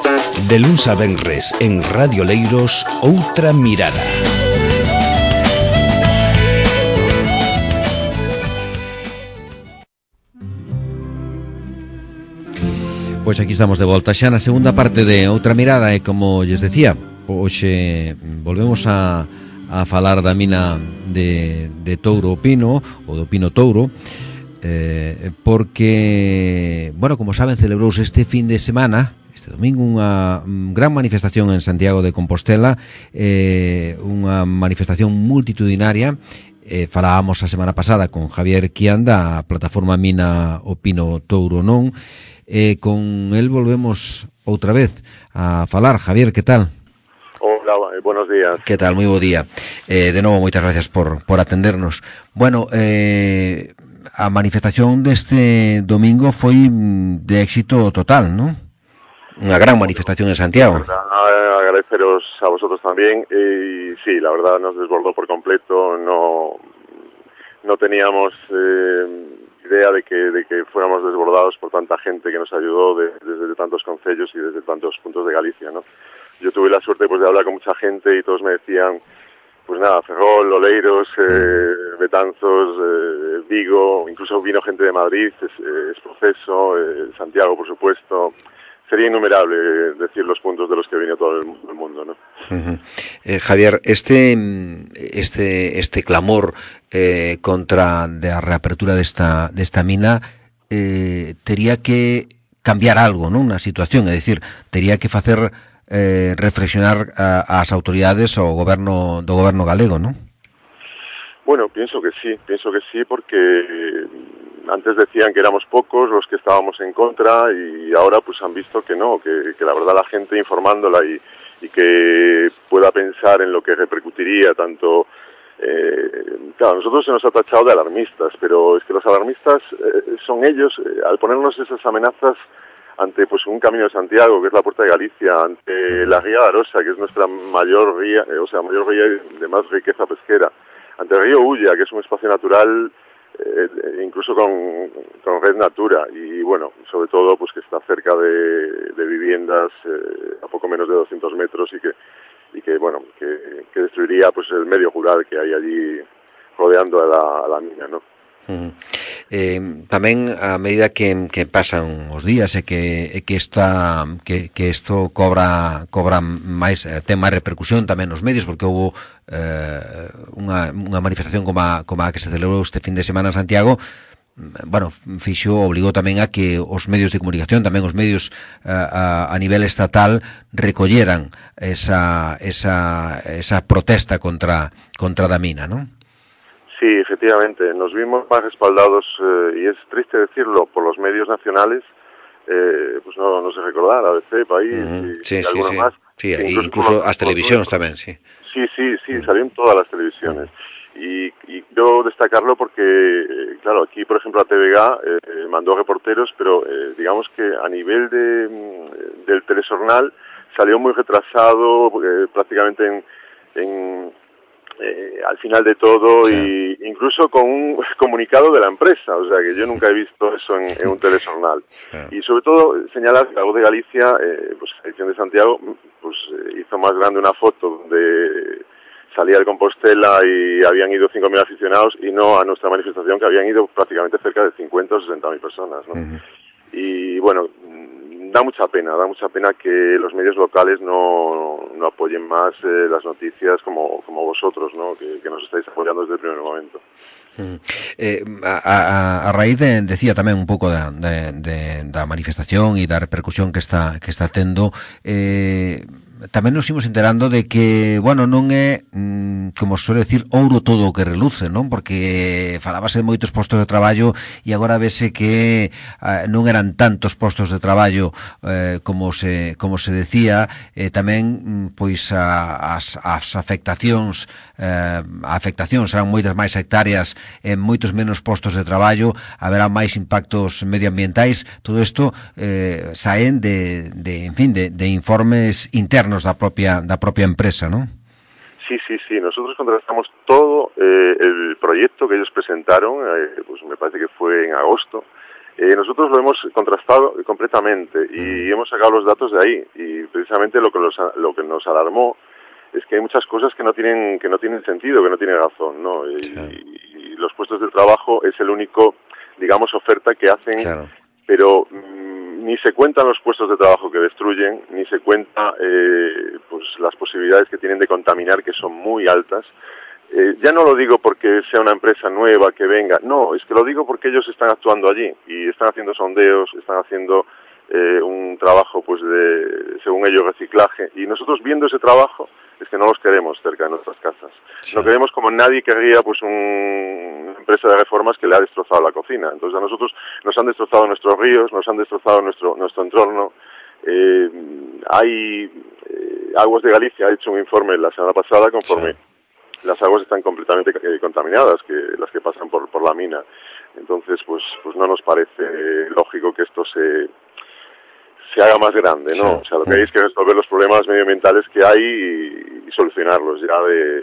De luns a venres en Radio Leiros, Outra Mirada. Pois aquí estamos de volta xa na segunda parte de Outra Mirada e como lles decía, hoxe volvemos a falar da mina de Touro o Pino, ou do Pino Touro, porque, bueno, como saben, celebrouse este fin de semana, este domingo, unha gran manifestación en Santiago de Compostela, unha manifestación multitudinaria. Falábamos a semana pasada con Javier Quián da plataforma Mina o Pino Touro Non. Con él volvemos outra vez a falar. Javier, que tal? Hola, buenos días. Que tal? Moi bo día. De novo, moitas gracias por atendernos. Bueno, a manifestación deste domingo foi de éxito total, ¿no? Unha gran manifestación en Santiago. Agradeceros a vosotros también. Y sí, la verdad nos desbordó por completo. No teníamos idea de que fuéramos desbordados por tanta gente que nos ayudó desde tantos concellos y desde tantos puntos de Galicia, ¿no? Yo tuve la suerte pues de hablar con mucha gente y todos me decían, pues nada, Ferrol, Oleiros, Betanzos, Vigo, incluso vino gente de Madrid, es Proceso, Santiago, por supuesto. Sería innumerable decir los puntos de los que vino todo el mundo, ¿no? Uh-huh. Javier, este clamor contra a reapertura desta mina tería que cambiar algo, non? Na situación, é dicir, tería que facer reflexionar as autoridades ou do goberno galego, non? Bueno, pienso que sí, porque antes decían que éramos pocos los que estábamos en contra y ahora pues han visto que no, que la verdad la gente informándola y que pueda pensar en lo que repercutiría tanto... claro, a nosotros se nos ha tachado de alarmistas, pero es que los alarmistas son ellos, al ponernos esas amenazas ante pues un camino de Santiago, que es la Puerta de Galicia, ante la ría de Arosa, que es nuestra mayor ría de más riqueza pesquera, ante el río Ulla, que es un espacio natural, incluso con red natura, y bueno, sobre todo pues que está cerca de viviendas a poco menos de 200 metros y que bueno, que destruiría pues el medio rural que hay allí rodeando a la mina, ¿no? Uh-huh. Tamén a medida que pasan os días e que isto cobra máis, ten máis repercusión tamén nos medios, porque houve unha manifestación como a que se celebrou este fin de semana en Santiago. Bueno, obligou tamén a que os medios de comunicación, tamén os medios a nivel estatal recolleran esa protesta contra da mina, non? Sí, efectivamente, nos vimos más respaldados, y es triste decirlo, por los medios nacionales, pues no sé recordar, ABC, País, y alguno más. Sí, incluso as televisións tamén, sí. Sí, salieron todas las televisiones. Y quiero destacarlo porque, claro, aquí, por ejemplo, la TVG mandó reporteros, pero digamos que a nivel del telexornal salió muy retrasado, prácticamente al final de todo, sí. Y incluso con un comunicado de la empresa, o sea que yo nunca he visto eso en un telexornal. Sí. Y sobre todo señalar que la Voz de Galicia, pues la edición de Santiago, pues hizo más grande una foto donde salía de Compostela y habían ido 5.000 aficionados y no a nuestra manifestación que habían ido prácticamente cerca de 50 o 60.000 personas, ¿no? Uh-huh. Y bueno, da mucha pena que los medios locales no apoyen más las noticias como vosotros, ¿no? Que nos estáis apoyando desde el primer momento. A raíz decía tamén un pouco da manifestación e da repercusión que está tendo, tamén nos imos enterando de que, bueno, non é, como suele decir, ouro todo o que reluce, non? Porque falábase de moitos postos de traballo e agora vese que non eran tantos postos de traballo como se decía. Tamén, pois, as afectacións serán moitas máis hectáreas en moitos menos postos de traballo, haberá máis impactos medioambientais. Todo isto saen de informes internos da propia empresa, ¿no? Sí. Nosotros contrastamos todo el proyecto que ellos presentaron, pues me parece que fue en agosto, Nosotros lo hemos contrastado completamente y hemos sacado los datos de ahí, y precisamente lo que nos alarmó es que hay muchas cosas que no tienen sentido, que no tienen razón, ¿no? Y los puestos de trabajo es el único, digamos, oferta que hacen, pero ni se cuentan los puestos de trabajo que destruyen, ni se cuenta pues las posibilidades que tienen de contaminar, que son muy altas. Ya no lo digo porque sea una empresa nueva que venga, no, es que lo digo porque ellos están actuando allí y están haciendo sondeos, están haciendo un trabajo, pues, según ellos, reciclaje, y nosotros, viendo ese trabajo, es que no los queremos cerca de nuestras casas. No queremos, como nadie querría, pues, una empresa de reformas que le ha destrozado la cocina. Entonces a nosotros nos han destrozado nuestros ríos, nos han destrozado nuestro entorno. Aguas de Galicia ha hecho un informe la semana pasada conforme las aguas están completamente contaminadas, las que pasan por la mina. Entonces, pues no nos parece lógico que esto se haga más grande, ¿no? O sea, lo que hay es que resolver los problemas medioambientales que hay y solucionarlos ya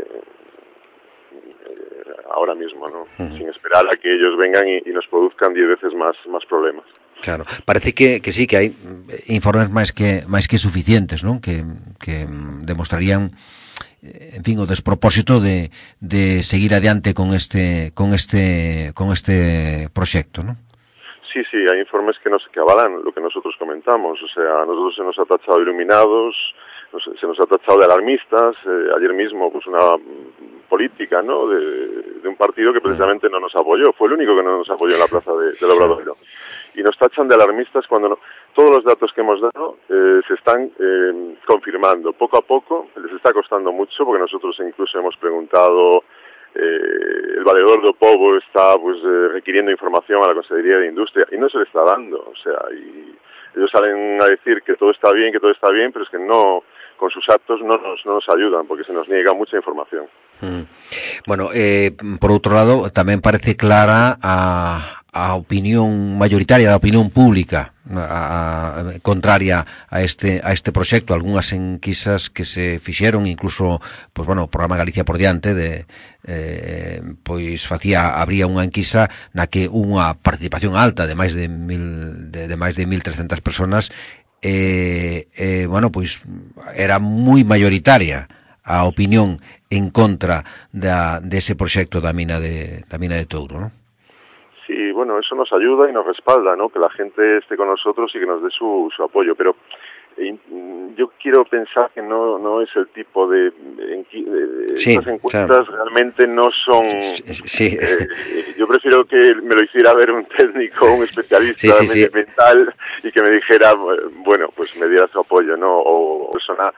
ahora mismo, ¿no? Sin esperar a que ellos vengan y nos produzcan 10 veces más problemas. Claro, parece que sí, que hai informes máis que suficientes, non? Que demostrarían, en fin, o despropósito de seguir adiante con este proxecto, non? Sí, hay informes que avalan lo que nosotros comentamos. O sea, a nosotros se nos ha tachado de iluminados, se nos ha tachado de alarmistas. Ayer mismo, pues, una política, ¿no?, de un partido que precisamente no nos apoyó. Fue el único que no nos apoyó en la plaza del Obradoiro. Y nos tachan de alarmistas cuando todos los datos que hemos dado se están confirmando. Poco a poco les está costando mucho, porque nosotros incluso hemos preguntado, el valedor do Pobo está, pues, requiriendo información a la Consellería de Industria y no se le está dando. O sea, y ellos salen a decir que todo está bien, pero es que no, con sus actos no nos ayudan, porque se nos niega mucha información. Bueno, por outro lado, tamén parece clara a opinión mayoritaria, a opinión pública contraria a este proxecto. Algunhas enquisas que se fixeron, incluso, pues, bueno, o programa Galicia por diante pois habría unha enquisa na que unha participación alta de máis de 1.300 personas, bueno, pois era moi mayoritaria a opinión en contra de ese proxecto da mina de Touro, ¿no? Sí, bueno, eso nos ayuda y nos respalda, ¿no?, que la gente esté con nosotros y que nos dé su apoyo, pero yo quiero pensar que no es el tipo de estas encuestas, realmente no son. Yo prefiero que me lo hiciera ver un técnico, un especialista medioambiental, y que me dijera, bueno, pues me diera su apoyo, ¿no?, o persona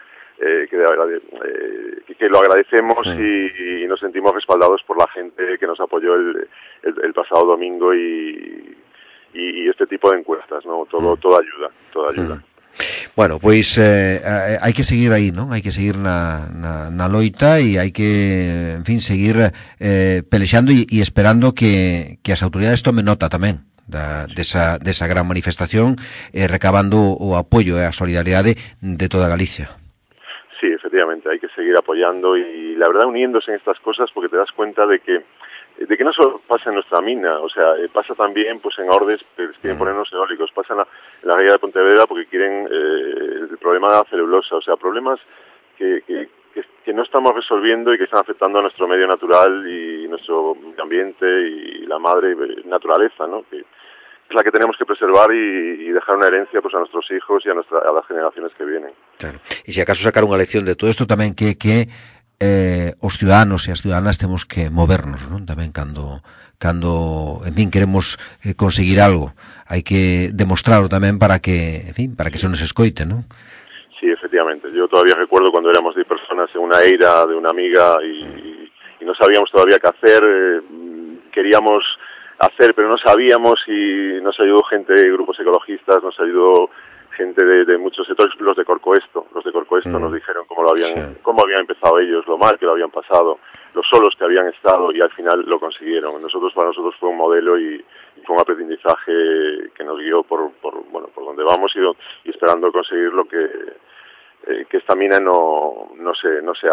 que lo agradecemos y nos sentimos respaldados por la gente que nos apoyó el pasado domingo, y este tipo de encuestas, ¿no? Todo ayuda. Bueno, pois hai que seguir aí, non? Hai que seguir na loita, e hai que, en fin, seguir pelexando e esperando que as autoridades tomen nota tamén desa gran manifestación, recabando o apoio e a solidaridade de toda Galicia. Sí, efectivamente, hay que seguir apoyando y, la verdad, uniéndose en estas cosas, porque te das cuenta de que no solo pasa en nuestra mina, o sea, pasa también, pues, en Ordes, que quieren ponernos eólicos, pasa en la ría de Pontevedra porque quieren el problema de la celulosa, o sea, problemas que no estamos resolviendo y que están afectando a nuestro medio natural y nuestro ambiente y la madre naturaleza, ¿no?, que es la que tenemos que preservar y dejar una herencia, pues, a nuestros hijos y a las generaciones que vienen. Claro. E se acaso sacar unha lección de todo isto tamén, que os ciudadanos e as ciudadanas temos que movernos, non? Tamén cando en fin, queremos conseguir algo, hai que demostrarlo tamén para que, en fin, para que se nos escoite, non? Sí, efectivamente. Yo todavía recuerdo cuando éramos 10 personas en una eira de una amiga y no sabíamos todavía qué hacer, queríamos hacer, pero no sabíamos, y nos ayudó gente de grupos ecologistas, nos ayudó gente de muchos sectores, los de Corcoesto nos dijeron cómo habían empezado ellos, lo mal que lo habían pasado, lo solos que habían estado, y al final lo consiguieron. Para nosotros fue un modelo y fue un aprendizaje que nos guió por donde vamos, y esperando conseguir lo que esta mina no se abra.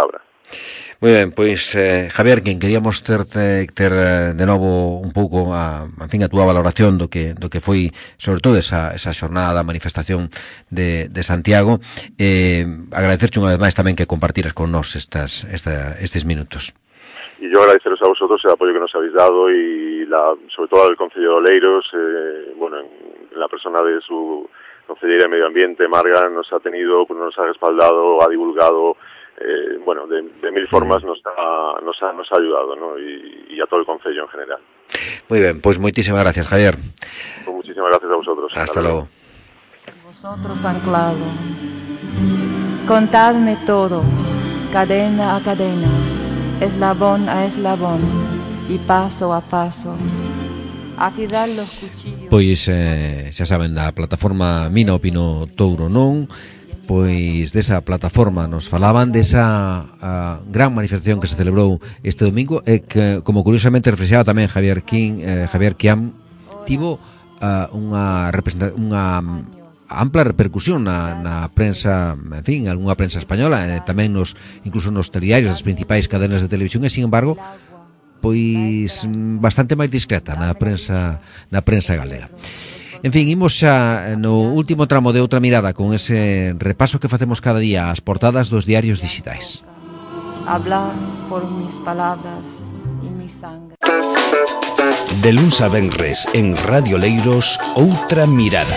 Moi ben, pois Javier, quen queríamos ter de novo un pouco en fin, a túa valoración do que foi sobre todo esa xornada, manifestación de Santiago, agradecerche unha vez máis tamén que compartiras con nós estes minutos. Y yo agradeceros a vosotros el apoyo que nos habéis dado y sobre todo al Concello de Oleiros, bueno, en la persona de su Concellería de Medio Ambiente, Marga, nos ha tenido, nos ha respaldado, ha divulgado, bueno, de mil formas nos ha ayudado, ¿no? Y a todo el Concello en general. Muy bien, pues muchísimas gracias, Javier. Pues muchísimas gracias a vosotros. Hasta luego. Vosotros anclado, contadme todo, cadena a cadena, eslabón a eslabón y paso a paso. Afidar los cuchillos. Pois xa saben, da plataforma Mina Opino Touro Non, pois desa plataforma nos falaban desa gran manifestación que se celebrou este domingo e que, como curiosamente reflexaba tamén Javier Quiam, tivo unha ampla repercusión na prensa, en fin, algunha prensa española, tamén incluso nos telediarios das principais cadenas de televisión, e sin embargo pois bastante máis discreta na prensa galega. En fin, imos xa no último tramo de Outra Mirada con ese repaso que facemos cada día ás portadas dos diarios digitais. Hablar por mis palabras y mi sangre. De luns a venres en Radio Leiros, Outra Mirada.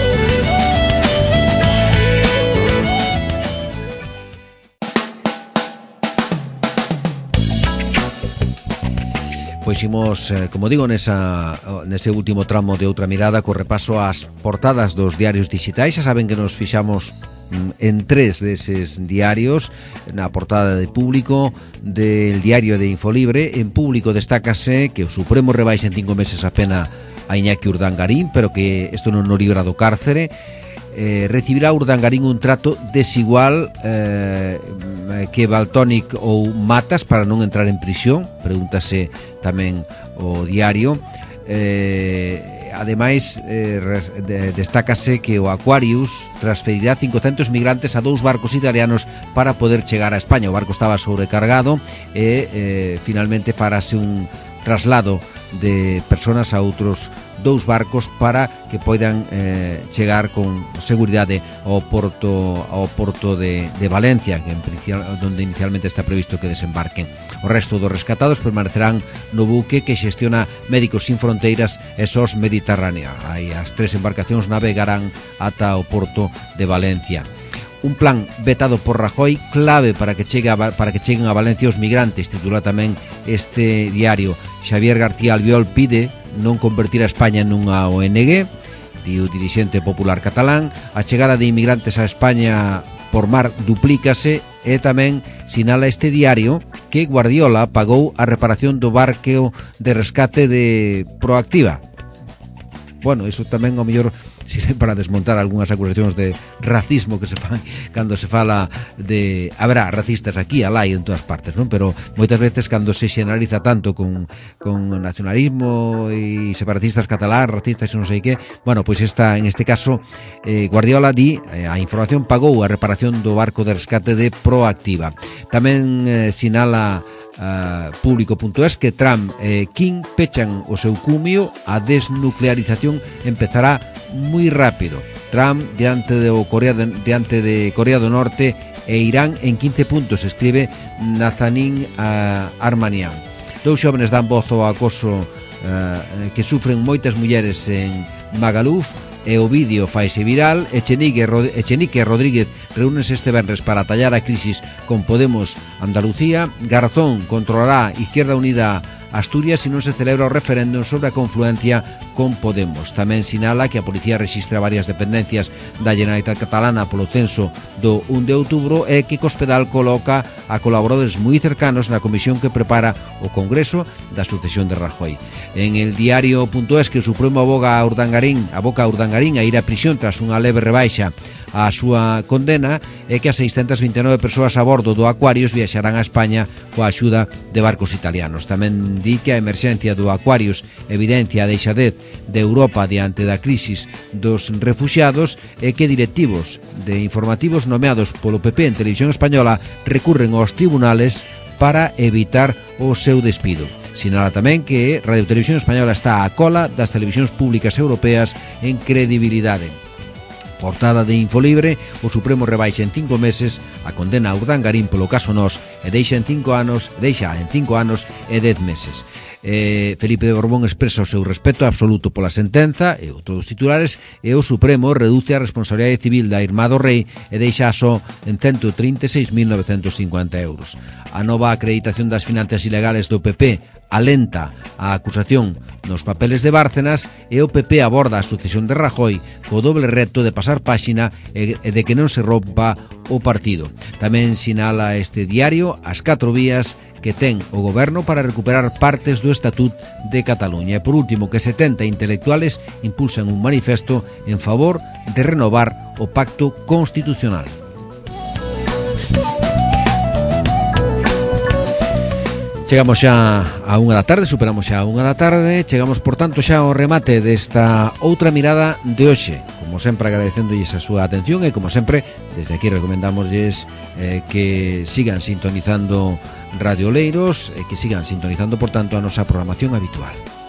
Pois imos, como digo, nese último tramo de Outra Mirada co repaso ás portadas dos diarios digitais. Xa saben que nos fixamos en 3 deses diarios. Na portada de Público, del diario de Infolibre. En Público destácase que o Supremo rebaixa en 5 meses a pena a Iñaki Urdangarín, pero que isto non o libra do cárcere. Recibirá Urdangarín un trato desigual que Valtónic ou Matas para non entrar en prisión, pregúntase tamén o diario. Ademais, destácase que o Aquarius transferirá 500 migrantes a 2 barcos italianos para poder chegar a España. O barco estaba sobrecargado e finalmente farase un traslado de personas a outros 2 barcos para que poidan chegar con seguridade ao porto de Valencia, donde inicialmente está previsto que desembarquen. O resto dos rescatados permanecerán no buque que xestiona Médicos Sin Fronteiras e SOS Mediterránea. Aí as 3 embarcacións navegarán ata o porto de Valencia. Un plan vetado por Rajoy, clave para que cheguen a Valencia os migrantes, titula tamén este diario. Xavier García Albiol pide non convertir a España nunha ONG, di o dirixente popular catalán. A chegada de inmigrantes a España por mar duplícase e tamén sinala este diario que Guardiola pagou a reparación do barco de rescate de Proactiva. Bueno, iso tamén ao mellor sirve para desmontar algunhas acusacións de racismo que se fan cando se fala de... Haberá racistas aquí, alá e en todas partes, non? Pero moitas veces cando se xeneraliza tanto con nacionalismo e separatistas catalán, racistas e non sei que, bueno, pois en este caso Guardiola di a información pagou a reparación do barco de rescate de Proactiva. Tamén sinala Público.es que Trump e Kim pechan o seu cumio, a desnuclearización empezará moi rápido. Trump diante de Corea do Norte e Irán en 15 puntos, escribe Nazanin Armanian. 2 xóvenes dan voz ao acoso que sufren moitas mulleres en Magaluf, e o vídeo faise viral. Echenique e Rodríguez reúnense este venres para tallar a crisis con Podemos Andalucía. Garzón controlará Izquierda Unida Asturias se non se celebra o referéndum sobre a confluencia con Podemos. Tamén sinala que a policía rexistra varias dependencias da Generalitat Catalana polo censo do 1 de outubro e que Cospedal coloca a colaboradores moi cercanos na comisión que prepara o Congreso da sucesión de Rajoy. En el diario.es que o Supremo aboca a Urdangarín a ir a prisión tras unha leve rebaixa a súa condena é que as 629 persoas a bordo do Aquarius viaxarán a España coa axuda de barcos italianos. Tamén di que a emerxencia do Aquarius evidencia a deixadez de Europa diante da crisis dos refuxiados e que directivos de informativos nomeados polo PP en Televisión Española recurren aos tribunales para evitar o seu despido. Sinala tamén que Radio Televisión Española está á cola das televisións públicas europeas en credibilidade. Portada de Infolibre, o Supremo rebaixa en 5 meses a condena a Urdangarín polo caso Nós e deixa en 5 anos e 10 meses. Felipe de Borbón expresa o seu respeto absoluto pola sentenza e outros titulares, e o Supremo reduce a responsabilidade civil da irmá do rei e deixa só en 136.950 euros. A nova acreditación das finanzas ilegales do PP alenta a acusación nos papeles de Bárcenas e o PP aborda a sucesión de Rajoy co doble reto de pasar páxina e de que non se rompa o partido. Tamén sinala este diario as 4 vías que ten o goberno para recuperar partes do Estatut de Cataluña. E por último, que 70 intelectuales impulsan un manifesto en favor de renovar o pacto constitucional. Chegamos xa a 1 da tarde, superamos xa a 1 da tarde, chegamos por tanto xa ao remate desta outra mirada de hoxe. Como sempre agradecendolles a súa atención e como sempre desde aquí recomendámoslles que sigan sintonizando Radio Oleiros e que sigan sintonizando por tanto a nosa programación habitual.